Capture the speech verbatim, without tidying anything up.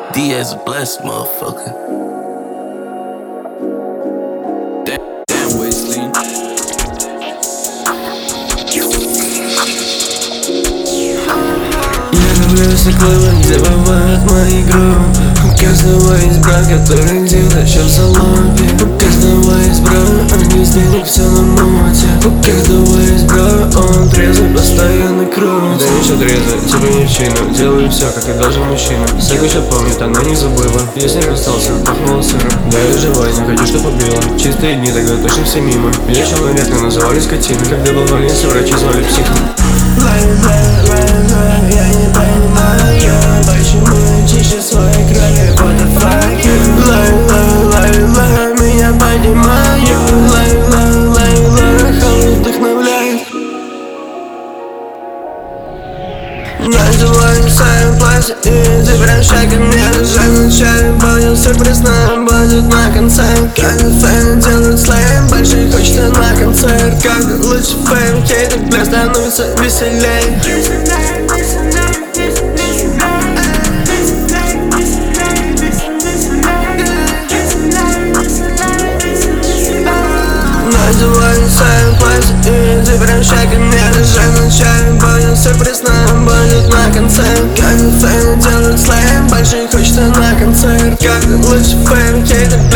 D as a blessed motherfucker. Damn, damn Wesley. Я люблю стекло, где бывают мои группы. У каждого есть брат, который где-то сейчас в залупе. У каждого есть брат, а без денег все на моте. У каждого есть брат, он трезвый, постоянно крут. Да еще трезвый, тебе не в чину. Делаю все, как и должен мужчина. Всяко еще помнит, она не забыла. Я с ней остался, пахнула сыром. Да я живой, не хочу, чтоб убила. Чистые дни, тогда точно все мимо. Меня человека называли скотиной. Когда был в больнице, врачи звали психом. Я не понимаю, почему я чище своей крови. What the fuck you? Лай, лай, лай, лай, меня понимаю. Лай, лай, лай, лай, холод вдохновляет. Надеваю свою платье, и ты прощай ко мне. Означаю, будет сюрприз, но будет на конце. Когда фэны делают слэм, больше хочется на концерт. Когда лучше фэм, хейтер, бля, становится веселей. Надеваю свою платье, и ты прощай ко мне. Означаю, будет сюрприз, но будет на конце. Когда фэны делают слэм, больше хочется на концерт. Когда лучше фэм, хейтер,